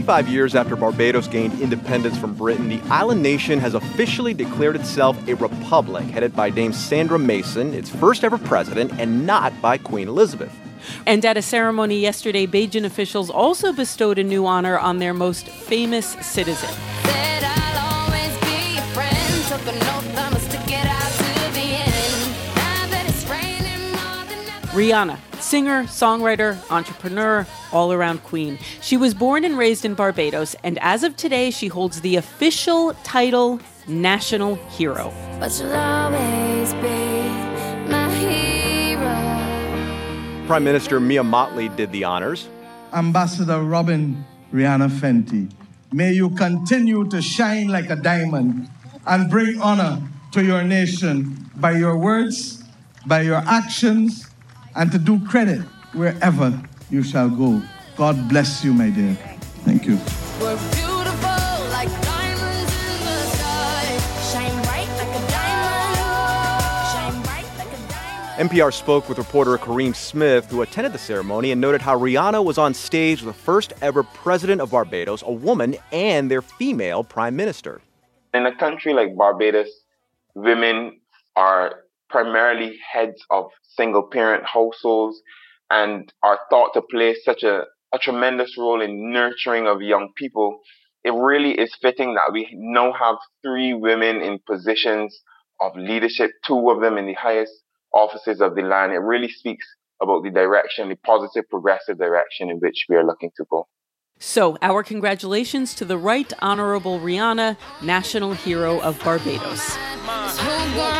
65 years after Barbados gained independence from Britain, the island nation has officially declared itself a republic, headed by Dame Sandra Mason, its first ever president, and not by Queen Elizabeth. And at a ceremony yesterday, Bajan officials also bestowed a new honor on their most famous citizen. Rihanna, singer, songwriter, entrepreneur, all-around queen. She was born and raised in Barbados, and as of today, she holds the official title National Hero. But you'll always be my hero. Prime Minister Mia Mottley did the honors. Ambassador Robin Rihanna Fenty, may you continue to shine like a diamond and bring honor to your nation by your words, by your actions, and to do credit wherever you shall go. God bless you, my dear. Thank you. We're beautiful like diamonds in the sky. Shine bright like a diamond. Shine bright like a diamond. NPR spoke with reporter Kareem Smith, who attended the ceremony and noted how Rihanna was on stage with the first ever president of Barbados, a woman, and their female prime minister. In a country like Barbados, women are primarily heads of single-parent households and are thought to play such a tremendous role in nurturing of young people. It really is fitting that we now have 3 women in positions of leadership, 2 of them in the highest offices of the land. It really speaks about the direction, the positive, progressive direction in which we are looking to go. So, our congratulations to the Right Honorable Rihanna, National Hero of Barbados. Who